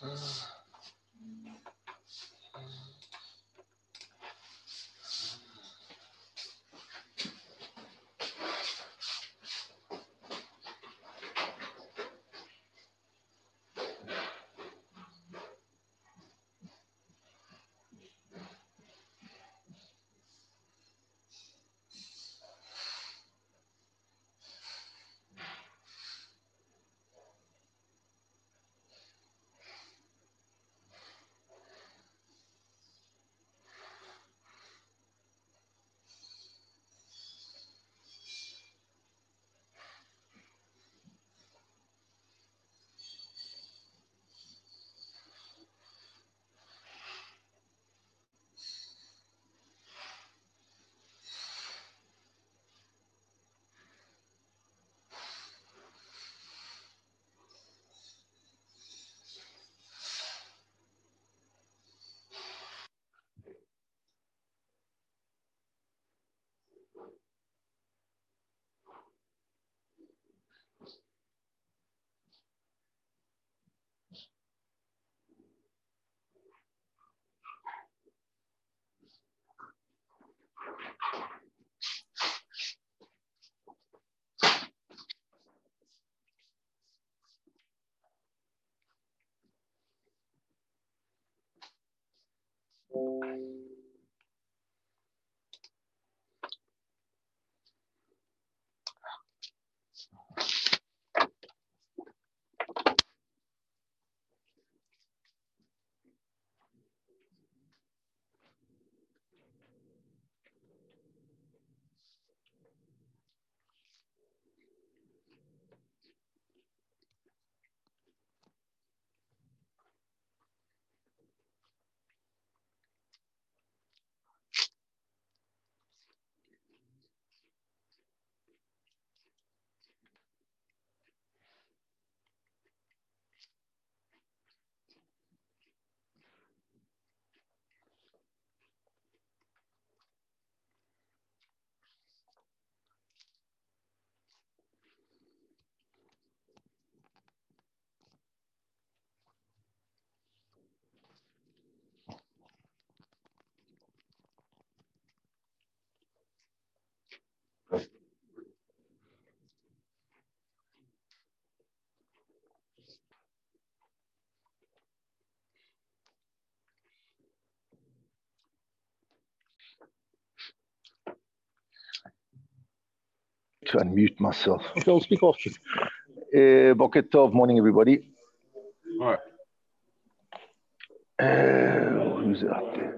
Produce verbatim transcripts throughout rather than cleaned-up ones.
To unmute myself. Okay, I'll speak after. Uh, Boker Tov, morning, everybody. All right. Uh, who's out there?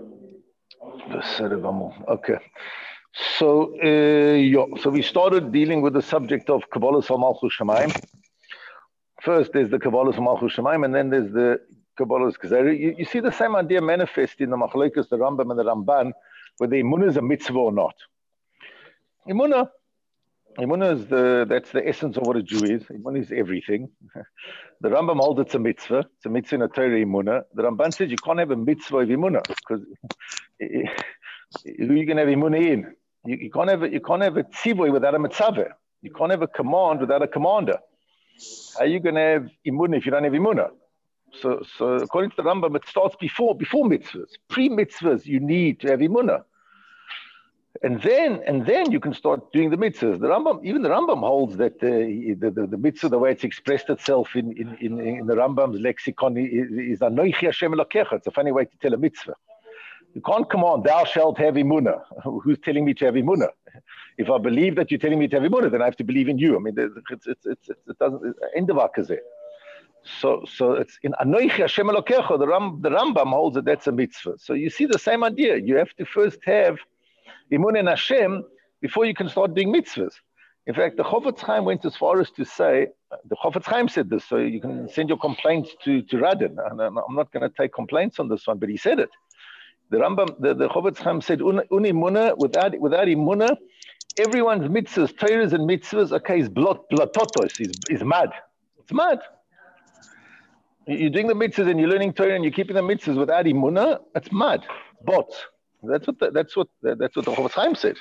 Okay. So, uh, yeah, so we started dealing with the subject of Kabbalah Malchus Shemaim. First, there's the Kabbalah Malchus Shemaim, and then there's the Kabbalah Gezerah. You, you see the same idea manifest in the Machlokes, the Rambam and the Ramban, whether Emunah is a mitzvah or not. Emunah. Emunah is the, that's the essence of what a Jew is. Emunah is everything. The Rambam holds it's a mitzvah. It's a mitzvah in a Torah Emunah. The Ramban says you can't have a mitzvah of Emunah because who are you going to have Emunah in? You, you can't have a, you can't have a tzivoy without a mitzvah. You can't have a command without a commander. How are you going to have Emunah if you don't have Emunah? So, so according to the Rambam, it starts before before mitzvahs. Pre-mitzvahs, you need to have Emunah. And then, and then you can start doing the mitzvahs. The Rambam, even the Rambam holds that uh, the, the the mitzvah, the way it's expressed itself in in in, in the Rambam's lexicon, is Anochi Hashem Elokecha. It's a funny way to tell a mitzvah. You can't command, thou shalt have Emunah. Who's telling me to have Emunah? If I believe that you're telling me to have Emunah, then I have to believe in you. I mean, it's it's it's, it's it doesn't end of akazeh. So so it's in Anochi Hashem Elokecha. The Ram the Rambam holds that that's a mitzvah. So you see the same idea. You have to first have Emunah in Hashem before you can start doing mitzvahs. In fact, the Chofetz Chaim went as far as to say, the Chofetz Chaim said this, so you can send your complaints to, to Radin. And I'm not going to take complaints on this one, but he said it. The Rambam, the, the Chofetz Chaim said, Un Emunah, without, without Emunah, everyone's mitzvahs, Torahs and mitzvahs, okay, is blot, blatotos, is, is mad. It's mad. You're doing the mitzvahs and you're learning Torah and you're keeping the mitzvahs without Emunah, it's mad. But That's what the, that's what that's what the Chofetz Chaim said.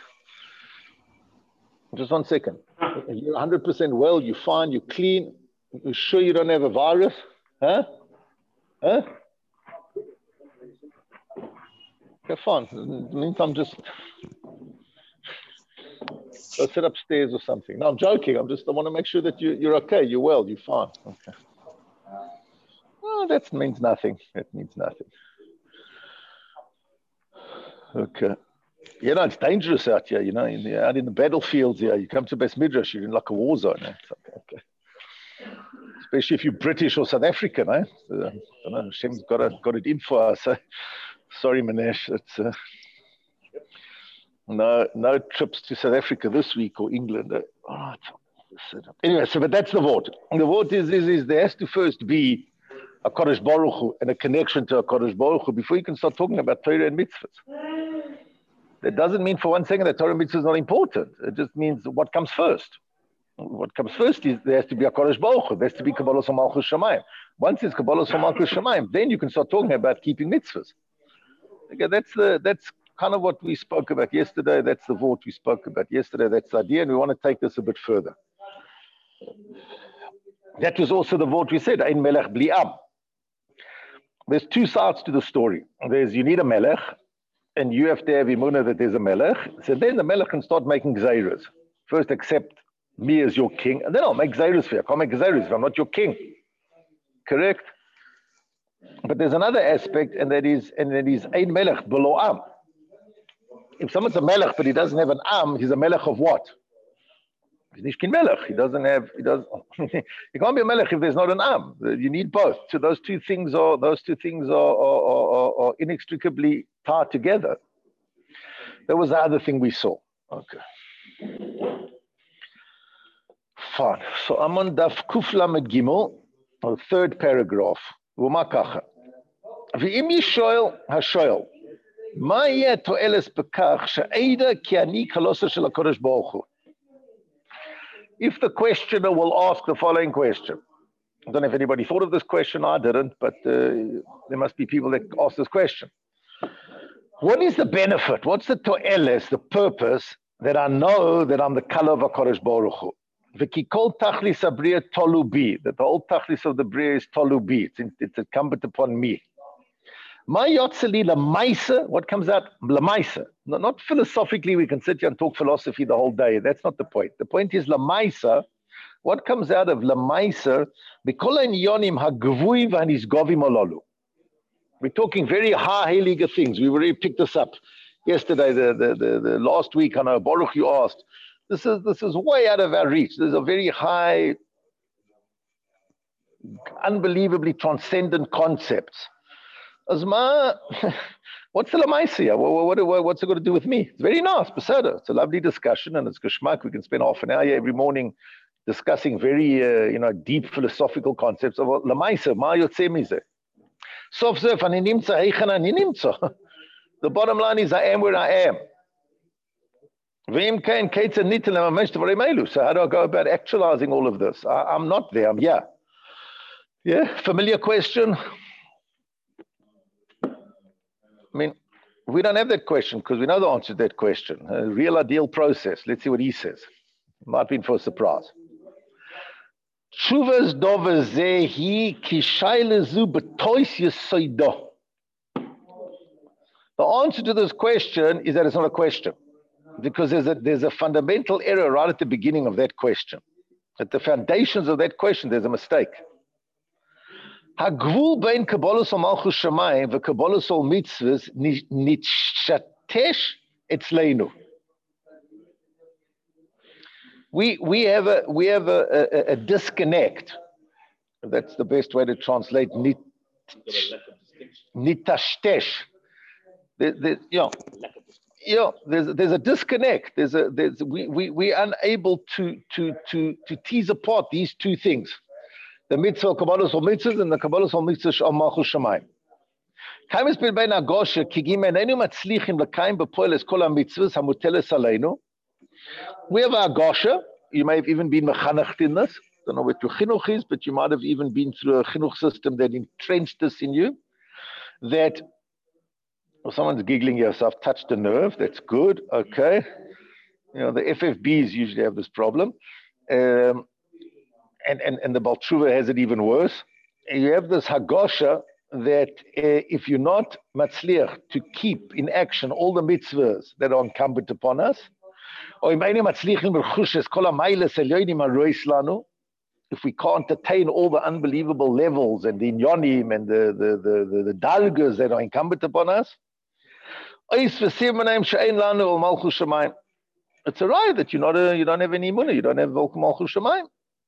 Just one second. You're one hundred percent well. You're fine. You're clean. You're sure you don't have a virus, huh? Huh? Okay, fine. It means I'm just go sit upstairs or something. No, I'm joking. I'm just I want to make sure that you you're okay. You're well. You're fine. Okay. Oh, that means nothing. That means nothing. Okay. You know, it's dangerous out here, you know, in the, out in the battlefields here. You come to Best Midrash, you're in like a war zone. Eh? Okay, okay. Especially if you're British or South African, eh? So, I don't know, Hashem's got, a, got it in for us. Eh? Sorry, Manesh. It's, uh, no, no trips to South Africa this week or England. Eh? Oh, anyway, so but that's the vote. And the vote is, is, is there has to first be a Kodesh Baruch Hu and a connection to a Kodesh Baruch Hu before you can start talking about Torah and mitzvahs. That doesn't mean for one second that Torah and mitzvah is not important. It just means what comes first. What comes first is there has to be a Kodesh Baruch Hu. There has to be Kabbalah Malchus Shamayim. Once it's Kabbalah Malchus Shamayim, then you can start talking about keeping mitzvahs. Okay, that's the that's kind of what we spoke about yesterday. That's the vote we spoke about yesterday. That's the idea, and we want to take this a bit further. That was also the vote we said, Ein Melech Bli Am. There's two sides to the story. There's you need a Melech, and you have to have imunah that there's a Melech. So then the Melech can start making gzeiros. First accept me as your king, and then I'll make gzeiros for you. I can't make gzeiros if I'm not your king. Correct? But there's another aspect, and that is, and that is Ein Melech below Am. If someone's a Melech, but he doesn't have an Am, he's a Melech of what? He's nicht kein Melech. He doesn't have, he does he can't be a Melech if there's not an Am. You need both. So those two things are, those two things are, are, are, are inextricably tied together. That was the other thing we saw. Okay. Fine. So I'm on Daf Kuf Lamed Gimel, the third paragraph. V'ma kacha. V'im yishoel hashoel. Ma yeh to'eles bekach she'eda ki ani kalosa shel HaKadosh Baruch Hu. If the questioner will ask the following question, I don't know if anybody thought of this question, I didn't, but uh, there must be people that ask this question. What is the benefit? What's the to'eles, the purpose that I know that I'm the color of HaKadosh Baruch Hu? V'kikol tachlis abriya tolu bi, that the whole tachlis of the bria is tolu bi, it's, it's incumbent upon me. Ma yotzeli lamaisa, what comes out? Lamaisa. Not, not philosophically, we can sit here and talk philosophy the whole day. That's not the point. The point is lamaisa. What comes out of lamaisa? B'kol ha'inyonim ha'gvui v'hanizgovim olalu. We're talking very high heilige things. We already picked this up yesterday, the, the, the, the last week. I know, Baruch, you asked. This is, this is way out of our reach. There's a very high, unbelievably transcendent concepts. Azma, what's the lamaisia? What, what, what, what's it got to do with me? It's very nice, Beseda. It's a lovely discussion, and it's geschmack. We can spend half an hour every morning discussing very, uh, you know, deep philosophical concepts of lamaisia. Ma yotzeh mizeh. Sof zef ani nimtza heichen ani nimtza. The bottom line is, I am where I am. V'im kein keitzer nitel ha'mamesh dvarei meilu. So how do I go about actualizing all of this? I, I'm not there. I'm here. Yeah, familiar question. I mean, we don't have that question because we know the answer to that question. A real ideal process. Let's see what he says. Might be for a surprise. Tshuvas dover zehi kishayle zu betois yesoido. The answer to this question is that it's not a question, because there's a, there's a fundamental error right at the beginning of that question. At the foundations of that question, there's a mistake. Hagvul bein kabbalah sol malchus shamayim v'kabbalah sol mitzvahs nitshatesh etzleinu. We we have a we have a, a, a disconnect. That's the best way to translate nit, nitashtesh. There, there, you know, you know, there's there's a disconnect. There's a there's we we we're unable to to to to tease apart these two things. The mitzvah Kabbalah Sol Mitzvahs and the Kabbalah Sol Mitzvahs Shal Malchus Shamayim. Kaimes bin bein Agosha ki gimenenu matzlichim l'kaim b'poeles kol ha'mitzvahs hamuteles aleinu. We have Agosha. You may have even been mechanached in this. I don't know what your chinuch is, but you might have even been through a chinuch system that entrenched this in you. That, well, someone's giggling here, so I've touched a nerve. That's good. Okay. You know, the F F Bs usually have this problem. Um, And, and, and the Baal Tshuva has it even worse. You have this Hagosha that uh, if you're not matzliach to keep in action all the mitzvahs that are incumbent upon us, or if we can't attain all the unbelievable levels and the inyonim and the, the, the, the, the dalgas that are incumbent upon us, it's a right that you're not a, you don't have any money, you don't have Malchus Shemayim.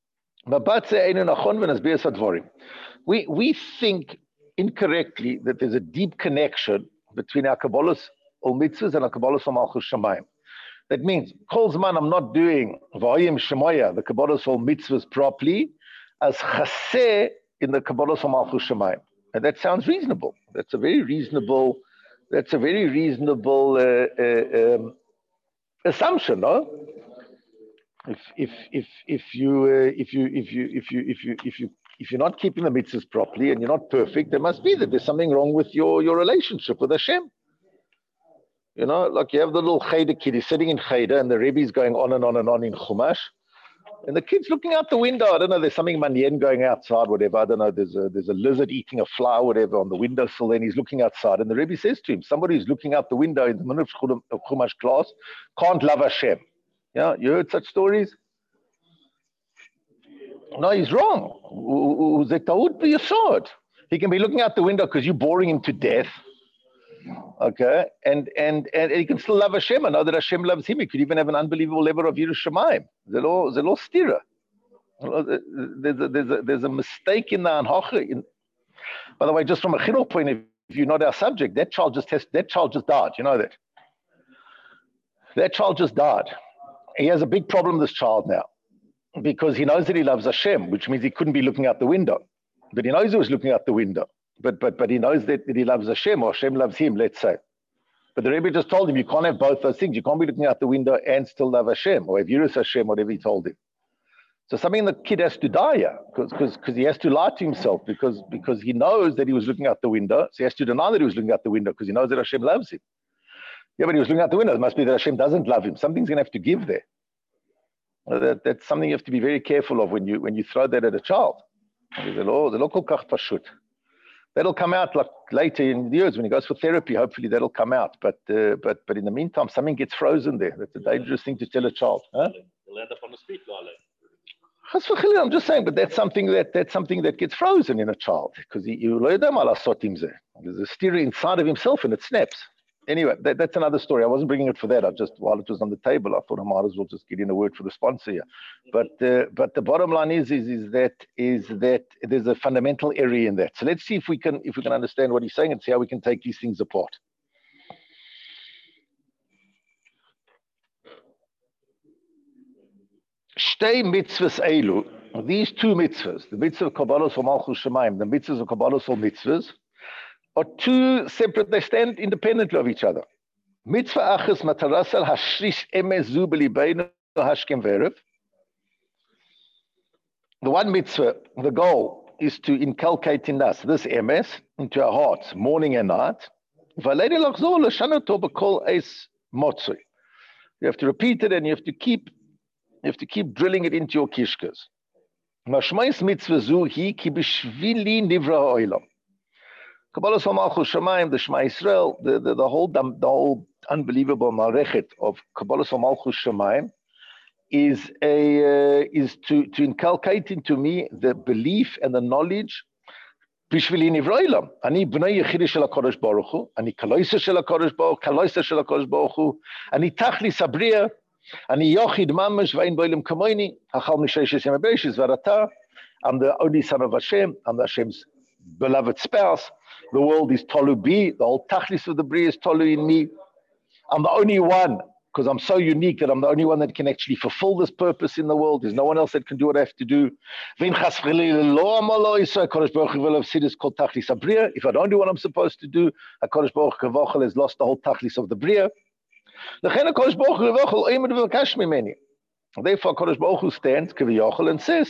We, we think incorrectly that there's a deep connection between our Kabbalah's ol mitzvahs and our Kabbalah's ol Malchus Shemayim. That means, Kol Zman I'm not doing V'ayim Shemoya, the Kabbalah's ol mitzvahs properly, as chaseh in the Kabbalah's ol Malchus Shemayim. And that sounds reasonable. That's a very reasonable, that's a very reasonable uh, uh, um, assumption, no? If if if if you uh, if you if you if you if you if you if you're not keeping the mitzvahs properly and you're not perfect, there must be that there's something wrong with your your relationship with Hashem. You know, like you have the little cheder kid, he's sitting in cheder, and the Rebbe is going on and on and on in Chumash, and the kid's looking out the window. I don't know, there's something manien going outside, whatever. I don't know, there's a there's a lizard eating a flower, whatever, on the windowsill. Then he's looking outside, and the Rebbe says to him, somebody who's looking out the window in the middle of Chumash class can't love Hashem. Yeah, you heard such stories? No, he's wrong. He can be looking out the window because you're boring him to death. Okay, and and and he can still love Hashem and know that Hashem loves him. He could even have an unbelievable level of Yiras Shamayim. Zelo zelo stira. There's a, there's a there's a mistake in the anhacha. In, by the way, just from a chinuch point of view, not our subject. That child just has that child just died. You know that. That child just died. He has a big problem. This child now, because he knows that he loves Hashem, which means he couldn't be looking out the window, but he knows he was looking out the window. But but but he knows that, that he loves Hashem, or Hashem loves him, let's say. But the Rebbe just told him, you can't have both those things. You can't be looking out the window and still love Hashem, or have Yiras Hashem, whatever he told him. So something the kid has to die here, because because he has to lie to himself, because because he knows that he was looking out the window. So he has to deny that he was looking out the window, because he knows that Hashem loves him. Yeah, but he was looking out the window. It must be that Hashem doesn't love him. Something's going to have to give there. That, that's something you have to be very careful of when you when you throw that at a child. That'll come out like later in the years when he goes for therapy. Hopefully that'll come out. But uh, but but in the meantime, something gets frozen there. That's a dangerous thing to tell a child. Huh? He'll end up on the street, Lale. I'm just saying, but that's something that that's something that gets frozen in a child, because he there's a stereo inside of himself and it snaps. Anyway, that, that's another story. I wasn't bringing it for that. I just, while it was on the table, I thought I might as well just get in a word for the sponsor here. But uh, but the bottom line is is is that is that there's a fundamental area in that. So let's see if we can if we can understand what he's saying and see how we can take these things apart. Shtei mitzvahs elu. These two mitzvahs, the mitzvah of Kabbalah's ol Malchus Shemayim, the mitzvahs of Kabbalah's ol mitzvahs, are two separate, they stand independently of each other. Mitzvah achas matarasal hashrish emes zu b'libeinu hashkem v'erev. The one mitzvah, the goal is to inculcate in us this emes into our hearts, morning and night. V'aleinu lachzor l'shanoto b'kol eis motzui. You have to repeat it and you have to keep, you have to keep drilling it into your kishkas. Mashmais mitzvah zu hi ki b'shvili nivra ha'olam. Kabbalah's ol Malchus Shemayim, the Shema Yisrael, the, the, the, whole, the whole unbelievable marechet of Kabbalah's ol Malchus Shemayim is, a, uh, is to, to inculcate into me the belief and the knowledge. Bishvili nivra olam. Ani bnei yechidi shel HaKadosh Baruch Hu, ani kaloisa shel HaKadosh Baruch Hu, kaloisa shel HaKadosh Baruch Hu, ani tachlis habriya, ani yochid mamash v'ein bo'elam kamoini, hachal misheishes yemei bereishis v'arata. I'm the only son of Hashem. I'm Hashem's beloved spouse. The world is tolu bi. The whole tachlis of the bria is tolu in me. I'm the only one, because I'm so unique that I'm the only one that can actually fulfill this purpose in the world. There's no one else that can do what I have to do. If I don't do what I'm supposed to do, HaKadosh Baruch Hu has lost the whole tachlis of the bria. Therefore, HaKadosh Baruch Hu stands and says,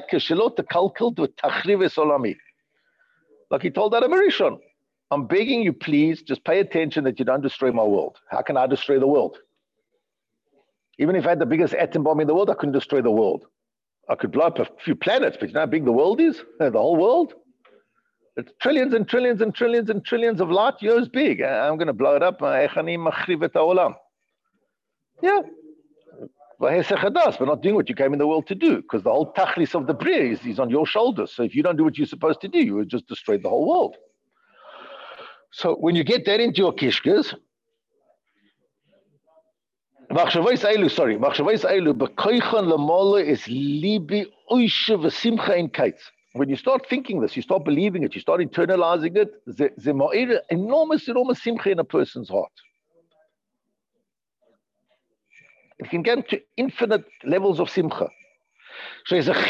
like he told Adam Rishon, I'm begging you, please, just pay attention that you don't destroy my world. How can I destroy the world? Even if I had the biggest atom bomb in the world, I couldn't destroy the world. I could blow up a few planets, but you know how big the world is? The whole world? It's trillions and trillions and trillions and trillions of light years big. I'm going to blow it up. Yeah. But not doing what you came in the world to do, because the whole tachlis of the bria is, is on your shoulders. So if you don't do what you're supposed to do, you will just destroy the whole world. So when you get that into your kishkas, sorry, is libi v'simcha in kates. When you start thinking this, you start believing it, you start internalizing it, there's enormous, enormous simcha in a person's heart. It can get to infinite levels of simcha. Because I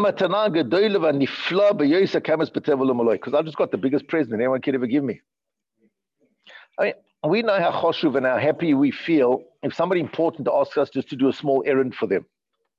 just got the biggest present anyone could ever give me. I mean, we know how choshuv and how happy we feel if somebody important asks us just to do a small errand for them.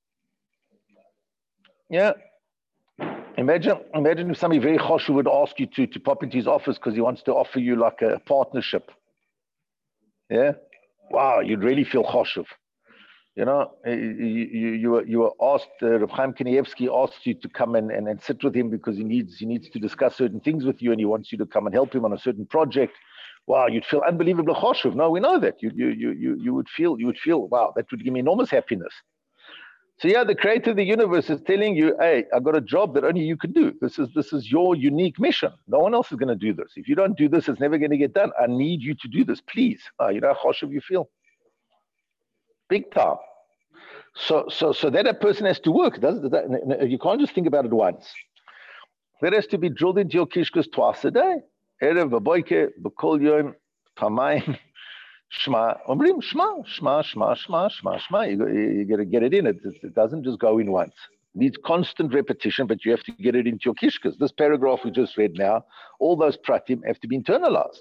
Yeah. Imagine, imagine if somebody very choshuv would ask you to, to pop into his office because he wants to offer you like a partnership. Yeah. Wow, you'd really feel choshuv. You know, you, you, you, were, you were asked, uh, Reb Chaim Kanievsky asked you to come and, and, and sit with him because he needs, he needs to discuss certain things with you and he wants you to come and help him on a certain project. Wow, you'd feel unbelievable choshuv. No, we know that. You, you, you, you, you would feel, you would feel, wow, that would give me enormous happiness. So yeah, the creator of the universe is telling you, hey, I've got a job that only you can do. This is, this is your unique mission. No one else is going to do this. If you don't do this, it's never going to get done. I need you to do this, please. Ah, you know how choshuv you feel? Big time. So, so, so that a person has to work. Does that, you can't just think about it once. That has to be drilled into your kishkas twice a day. Erev, b'boike, b'kol yom, tamayim, shema. Omrim, shema, shema, shema, shema, shema, shema. You, you got to get it in. It, it doesn't just go in once. It needs constant repetition, but you have to get it into your kishkas. This paragraph we just read now, all those pratim have to be internalized.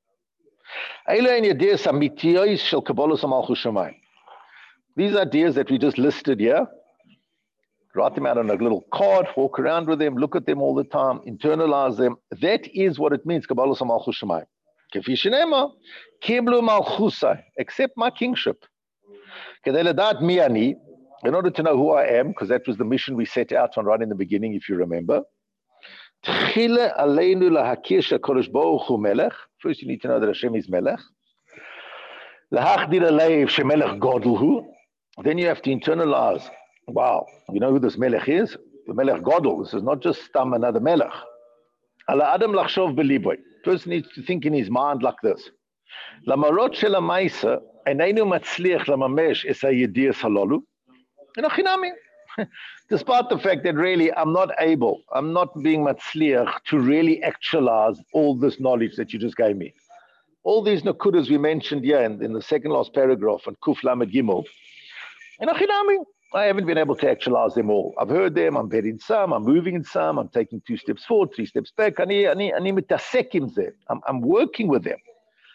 These ideas that we just listed here, write them out on a little card, walk around with them, look at them all the time, internalize them. That is what it means, Kabbalah Malchus Shemayim. Kefi shenema, kiblu malchusai, accept my kingship. Kedei ledat mi ani, in order to know who I am, because that was the mission we set out on right in the beginning, if you remember. Tchile aleinu lahakir she'Kadosh Baruch Hu melech. First, you need to know that Hashem is melech. Lahachdir aleiv she'melech gadol hu. Then you have to internalize, wow, you know who this melech is? The melech gadol. This is not just stam another melech. Ala adam lachshov beliboy. Person needs to think in his mind like this. Lamarot shel ha'maisa eneinu matzliach lamamesh es ha'yedias halalu. Enochinami. Despite the fact that really I'm not able, I'm not being matzliach to really actualize all this knowledge that you just gave me. All these nakudas we mentioned here in, in the second last paragraph on Kuf Lamed Gimel. Enochinami. I haven't been able to actualize them all. I've heard them, I'm betting some, I'm moving in some, I'm taking two steps forward, three steps back. I'm, I'm working with them.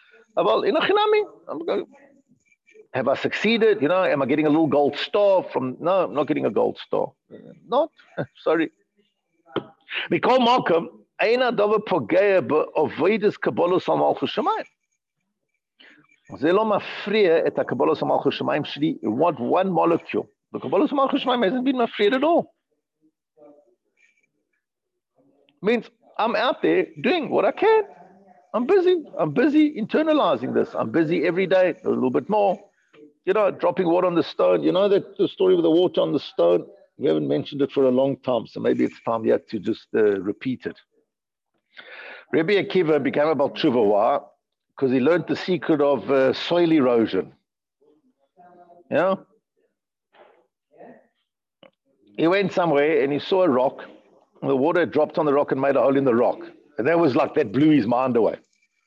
Have I succeeded? You know, am I getting a little gold star from, no, I'm not getting a gold star. Not, sorry. Mikol Malcolm, Eina Dava Pogea Ovoidus Kabbalah Malchus Shemayim. Ze lo mafriya et HaKabbalah Malchus Shemayim shli, what one molecule. The Kabbalah Malchus Shemayim hasn't been afraid at all. Means I'm out there doing what I can. I'm busy. I'm busy internalizing this. I'm busy every day, a little bit more. You know, dropping water on the stone. You know that the story with the water on the stone? We haven't mentioned it for a long time, so maybe it's time yet to just uh, repeat it. Rabbi Akiva became about Tshuva. Why? Because he learned the secret of uh, soil erosion. You know? He went somewhere and he saw a rock. The water dropped on the rock and made a hole in the rock. And that was like, that blew his mind away.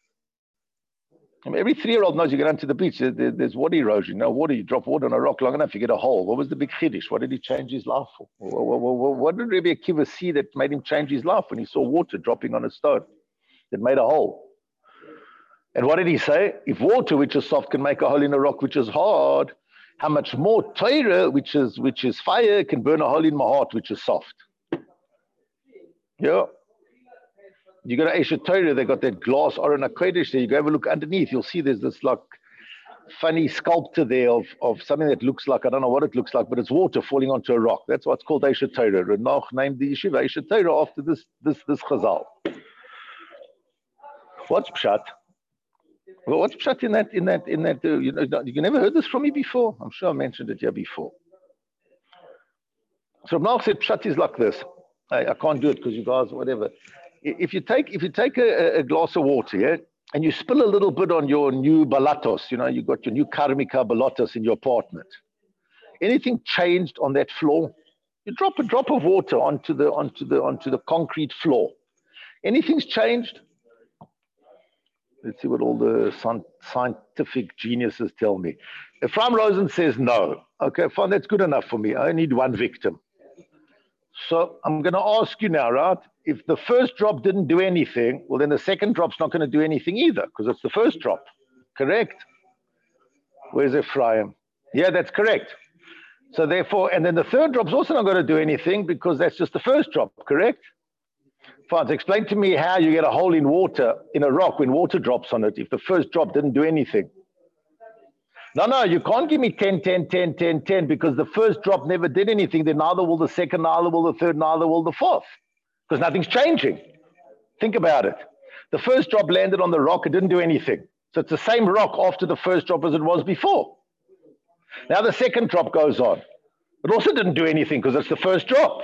I mean, every three-year-old knows you get onto the beach, there, there's water erosion. You know, water, you drop water on a rock long enough, you get a hole. What was the big chiddush? What did he change his life for? What, what, what did Rabbi Akiva see that made him change his life when he saw water dropping on a stone that made a hole? And what did he say? If water, which is soft, can make a hole in a rock, which is hard, how much more Torah, which is which is fire, can burn a hole in my heart, which is soft. Yeah. You go to Eshet Torah, they got that glass Aron HaKodesh there. You go have a look underneath, you'll see there's this like funny sculpture there of, of something that looks like, I don't know what it looks like, but it's water falling onto a rock. That's what's called Eshet Torah. Renoch named the yeshiva Eshet Torah after this, this, this chazal. What's pshat? Well, what's pshat in that? In that? In that? Uh, you know, you never heard this from me before. I'm sure I mentioned it here before. So now said pshat is like this. I, I can't do it because you guys, whatever. If you take if you take a, a glass of water, yeah, and you spill a little bit on your new balatos, you know, you got your new karmika balatos in your apartment. Anything changed on that floor? You drop a drop of water onto the onto the onto the concrete floor. Anything's changed? Let's see what all the scientific geniuses tell me. Ephraim Rosen says no. Okay, fine, that's good enough for me. I need one victim. So I'm going to ask you now, right? If the first drop didn't do anything, well, then the second drop's not going to do anything either, because it's the first drop. Correct? Where's Ephraim? Yeah, that's correct. So therefore, and then the third drop's also not going to do anything because that's just the first drop, correct? Fine, so explain to me how you get a hole in water, in a rock, when water drops on it, if the first drop didn't do anything. No, no, you can't give me ten, ten, ten, ten, ten, because the first drop never did anything. Then neither will the second, neither will the third, neither will the fourth, because nothing's changing. Think about it. The first drop landed on the rock, it didn't do anything. So it's the same rock after the first drop as it was before. Now the second drop goes on. It also didn't do anything because it's the first drop.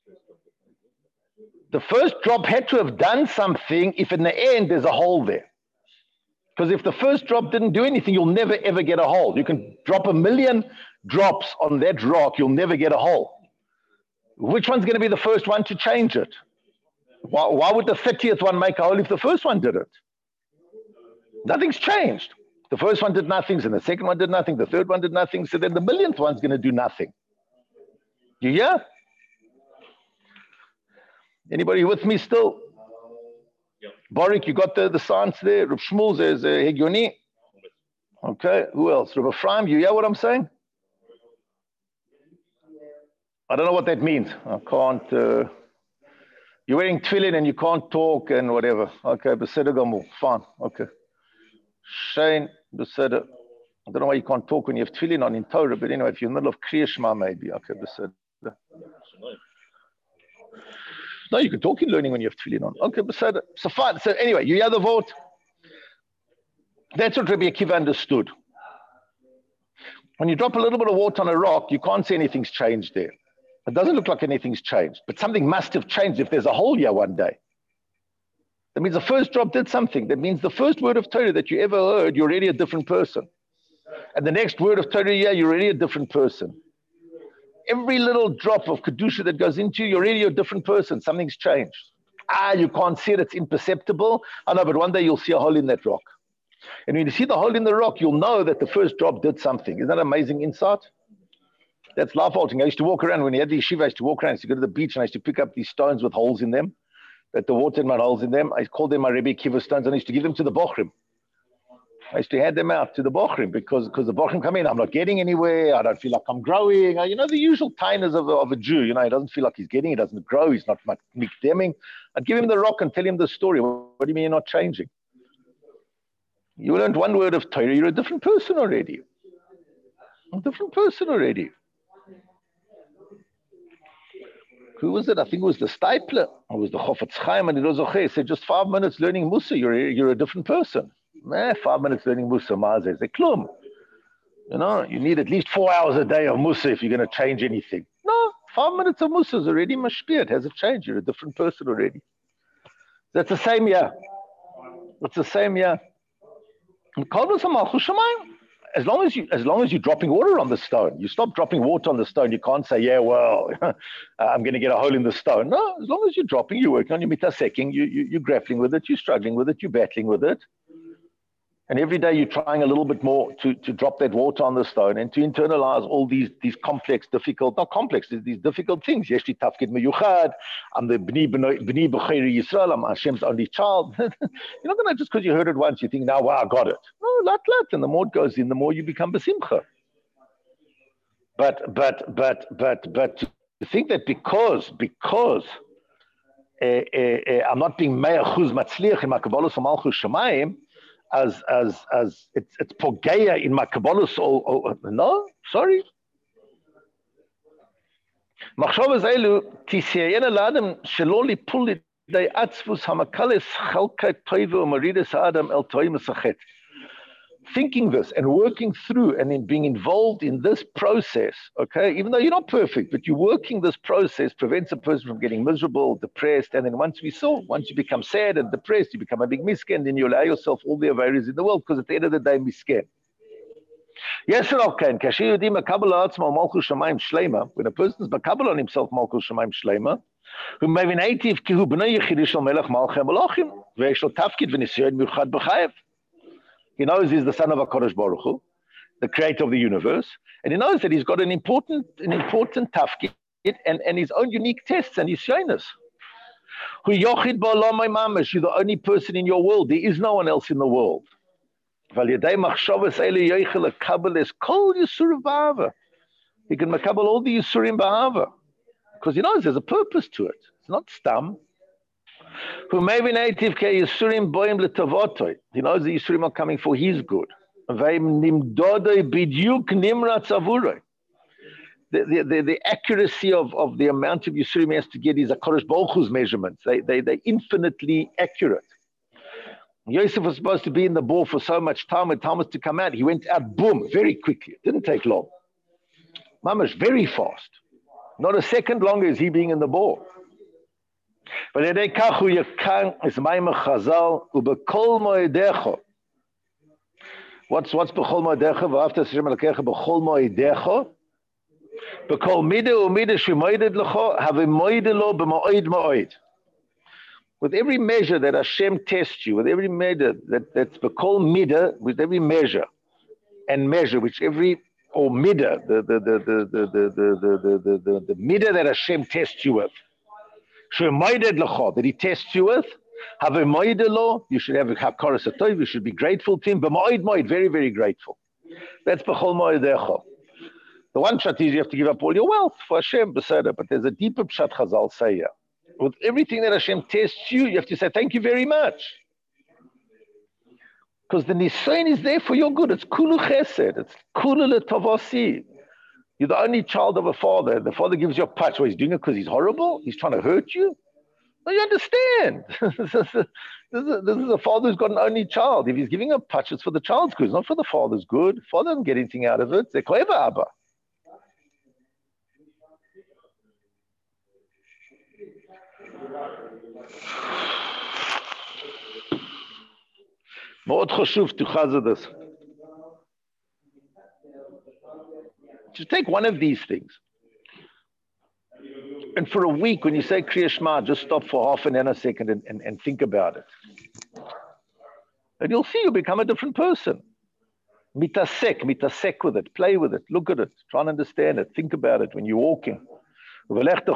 The first drop had to have done something if in the end there's a hole there. Because if the first drop didn't do anything, you'll never ever get a hole. You can drop a million drops on that rock, you'll never get a hole. Which one's going to be the first one to change it? Why, why would the thirtieth one make a hole if the first one did it? Nothing's changed. The first one did nothing, and the second one did nothing, the third one did nothing, so then the millionth one's going to do nothing. You hear? Anybody with me still? Barik, you got the, the science there? Rav Shmuel says uh, Hegioni. Okay, who else? Rav Ephraim, you hear what I'm saying? I don't know what that means. I can't. Uh, you're wearing tefillin and you can't talk and whatever. Okay, Beseder Gamur. Fine. Okay. Shane, Beseder. I don't know why you can't talk when you have tefillin on in Torah, but anyway, if you're in the middle of Kriya Shema, maybe. Okay, Beseder. No, you can talk in learning when you have tefillin on. Okay, Beseder. So fine. So anyway, you hear the vote? That's what Rabbi Akiva understood. When you drop a little bit of water on a rock, you can't say anything's changed there. It doesn't look like anything's changed, but something must have changed if there's a hole here one day. That means the first drop did something. That means the first word of Torah that you ever heard, you're already a different person. And the next word of Torah, yeah, you're already a different person. Every little drop of Kedusha that goes into you, you're already a different person. Something's changed. Ah, you can't see it, it's imperceptible. I know, but one day you'll see a hole in that rock. And when you see the hole in the rock, you'll know that the first drop did something. Isn't that amazing insight? That's life-altering. I used to walk around, when you had the yeshiva, I used to walk around, I used to go to the beach, and I used to pick up these stones with holes in them, that the water had holes in them. I called them my Rebbe Akiva stones, and I used to give them to the Bochrim. I used to hand them out to the Bochrim, because, because the Bochrim come in, I'm not getting anywhere, I don't feel like I'm growing. You know, the usual tainas of, of a Jew, you know, he doesn't feel like he's getting, he doesn't grow, he's not mikdeming. I'd give him the rock and tell him the story. What do you mean you're not changing? You learned one word of Torah, you're a different person already. A different person already. Who was it? I think it was the Stipler. Or it was the Chofetz Chaim, and it was okay. He said, just five minutes learning Musa, you're a, you're a different person. Nah, five minutes learning Musa, Mazeh. Say, Klum. You know, you need at least four hours a day of Musa if you're going to change anything. No, five minutes of Musa is already mashpir. It hasn't changed. You're a different person already. That's the same year. It's the same year. As long as you, as long as you're dropping water on the stone, you stop dropping water on the stone. You can't say, "Yeah, well, I'm going to get a hole in the stone." No, as long as you're dropping, you're working on your mitaseking, you, you you're grappling with it, you're struggling with it, you're battling with it, and every day you're trying a little bit more to to drop that water on the stone and to internalize all these these complex, difficult, not complex, these difficult things. Yesh li tafkid meyuchad. I'm the b'ni b'ni b'chayri Yisrael. I'm Hashem's only child. You're not going to, just because you heard it once, you think, now, wow, I got it. No, lat lat. And the more it goes in, the more you become besimcha. But, but, but, but, but to think that because, because uh, uh, uh, I'm not being mea chuz matzliach in my kabbalah malchus shamayim, as as as it's it's pogeya in my kabbalah. So no, sorry. Machshavas elu tisayena ladem shelo lipul Thinking this and working through and in being involved in this process, okay, even though you're not perfect, but you're working this process prevents a person from getting miserable, depressed, and then once we saw, once you become sad and depressed, you become a big misken, then you allow yourself all the avaries in the world, because at the end of the day, misken. Yes, okay. When a person's makabel on himself malchus shemaim shleima, who may be native ki hu bnei yechidish al melech malchei malachim, ve'yesh lo tafkid v'nisayon miuchad b'chayev. He knows he's the son of HaKadosh Baruch Hu, the creator of the universe, and he knows that he's got an important, an important tafkid and, and his own unique tests and his shyness. You're the only person in your world. There is no one else in the world. He can makabel all the Yisurim Ba'ava, because he knows there's a purpose to it. It's not stam. Who may be native ke Yisurim boim letavotoi. He knows the Yisurim are coming for his good. The, the, the, the accuracy of, of the amount of Yisurim he has to get is a Kodesh Baruch Hu's measurements. They, they, they're infinitely accurate. Yosef was supposed to be in the ball for so much time. When time was to come out, he went out, boom, very quickly. It didn't take long. Mamash, very fast. Not a second longer is he being in the ball. What's what's b'chol moedecha? V'afta Hashem Elokecha b'chol moedecha. B'kol mida u'mida shemoeded lecho havemoed lo b'moed moed. With every measure that Hashem tests you, with every measure that that's b'kol mida, with every measure and measure, which every or mida, the the the the the the the the the the, the mida that Hashem tests you with. That he tests you with, have a moidelo, you should have a hakaras atov, you should be grateful to him, but moid moid, very, very grateful. That's b'chol moedecha. The one pshat is you have to give up all your wealth for Hashem, beseder, but there's a deeper pshat Chazal say here. With everything that Hashem tests you, you have to say thank you very much. Because the nisayon is there for your good. It's kulu chesed, it's kulu letavasi. You're the only child of a father. The father gives you a patch. Well, he's doing it because he's horrible? He's trying to hurt you? No, you understand. this, is a, this, is a, this is a father who's got an only child. If he's giving a patch, it's for the child's good. It's not for the father's good. Father doesn't get anything out of it. They're clever, Abba. מאוד חשוב תחז this. Just take one of these things. And for a week, when you say Kriya Shema, just stop for half an nanosecond and, and, and think about it. And you'll see you'll become a different person. Mitasek, mitasek with it, play with it, look at it, try and understand it, think about it when you're walking. When you're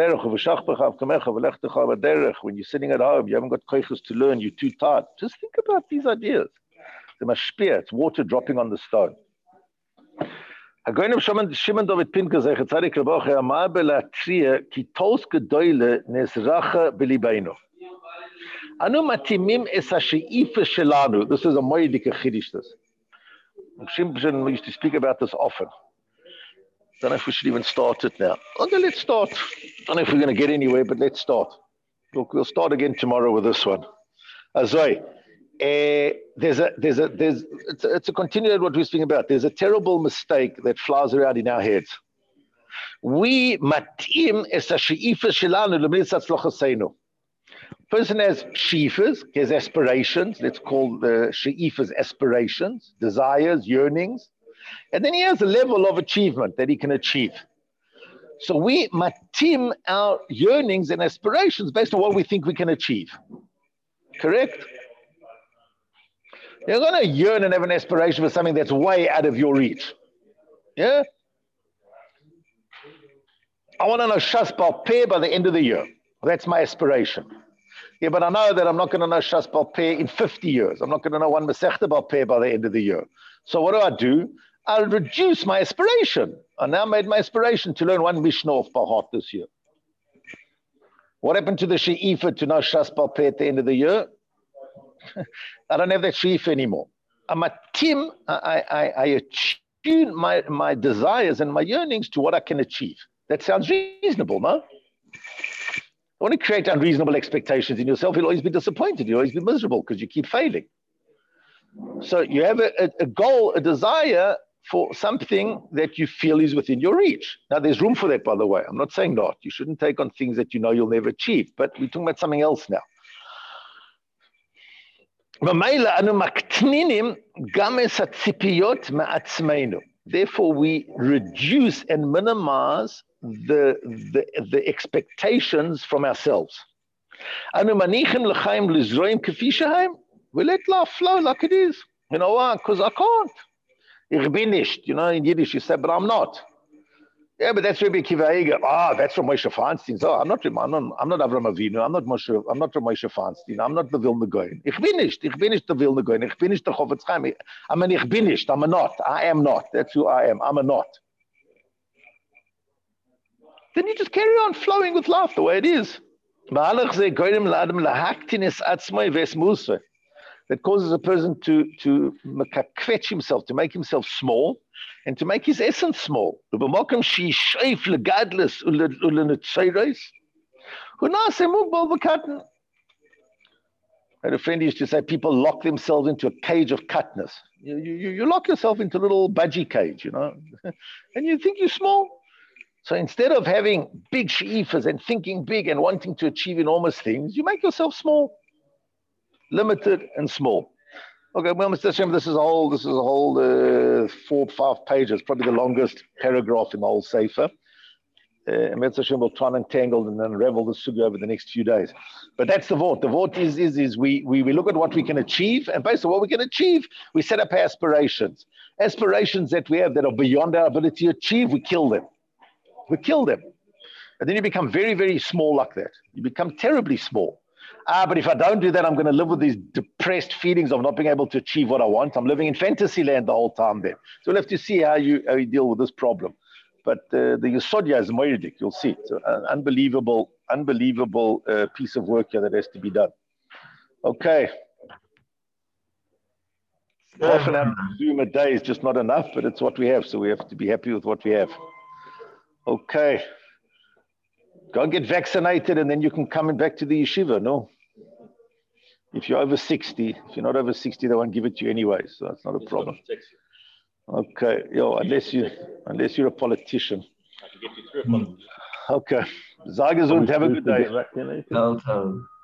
sitting at home, you haven't got koiches to learn, you're too tired. Just think about these ideas. It's water dropping on the stone. Hagoyim Shimon David Pinker zechet tzadik lebracha amar belatria ki tos gedoyle nezracha belibeinu. Anu matimim es hasheifa shelanu. This is a moedike chiddush. This Shimon used to speak about this often. Don't know if we should even start it now. Okay, let's start. Don't know if we're going to get anywhere, but let's start. Look, we'll start again tomorrow with this one. Azoi. Uh, there's a, there's a, there's, it's a, it's a continuation of what we're speaking about. There's a terrible mistake that flies around in our heads. We matim es hasheifa shelanu l'mitzat lochaseinu. Person has sheifas, he has aspirations. Let's call the sheifas aspirations, desires, yearnings, and then he has a level of achievement that he can achieve. So we matim our yearnings and aspirations based on what we think we can achieve. Correct? You're going to yearn and have an aspiration for something that's way out of your reach. Yeah? I want to know Shas Bal Peh by the end of the year. That's my aspiration. Yeah, but I know that I'm not going to know Shas Bal Peh in fifty years. I'm not going to know one Masechta Bal Peh by the end of the year. So what do I do? I'll reduce my aspiration. I now made my aspiration to learn one Mishnah off by heart this year. What happened to the She'ifa to know Shas Bal Peh at the end of the year? I don't have that sheaf anymore. I'm a team. I, I, I attune my, my desires and my yearnings to what I can achieve. That sounds reasonable, no? want to create unreasonable expectations in yourself, you'll always be disappointed. You'll always be miserable because you keep failing. So you have a, a, a goal, a desire for something that you feel is within your reach. Now, there's room for that, by the way. I'm not saying not. You shouldn't take on things that you know you'll never achieve, but we're talking about something else now. Therefore, we reduce and minimize the, the, the expectations from ourselves. We let life flow like it is. You know why? Because I can't. Ich bin nicht. You know, in Yiddish you say, but I'm not. Yeah, but that's Rebbe Akiva Eiger. Ah, that's from Moshe Feinstein. So I'm not, I'm not, I'm not Avram Avinu. I'm not Moshe. I'm not from Moshe Feinstein. I'm not the Vilna Gaon. Ich bin nicht. Ich bin nicht the Vilna Gaon. Ich bin nicht the Chofetz Chaim. I'm an ich bin nicht. I'm a not. I am not. That's who I am. I'm a not. Then you just carry on flowing with life the way it is. That causes a person to to makakvetch himself, to make himself small, and to make his essence small. I had a friend who used to say people lock themselves into a cage of cutness. You, you, you lock yourself into a little budgie cage, you know, and you think you're small. So instead of having big she'ifas and thinking big and wanting to achieve enormous things, you make yourself small. Limited and small. Okay, well, Mister Hashem, this is a whole, this is a whole uh, four, five pages, probably the longest paragraph in the whole Sefer. Uh, and Mister Hashem will try and untangle and unravel the sugya over the next few days. But that's the vote. The vote is, is, is we, we, we look at what we can achieve, and based on what we can achieve, we set up aspirations. Aspirations that we have that are beyond our ability to achieve, we kill them. We kill them. And then you become very, very small like that. You become terribly small. Ah, but if I don't do that, I'm going to live with these depressed feelings of not being able to achieve what I want. I'm living in fantasy land the whole time then. So we'll have to see how you how you deal with this problem. But uh, the Yesodya is moiridik. You'll see. It's an unbelievable, unbelievable uh, piece of work here that has to be done. Okay. Half an hour Zoom a day is just not enough, but it's what we have. So we have to be happy with what we have. Okay. Go and get vaccinated and then you can come back to the yeshiva, no? If you're over sixty, if you're not over sixty, they won't give it to you anyway, so that's not a problem. Okay, yo, unless, you, unless you're a politician. I can get you through a politician. Okay. Zagazund, have a good day.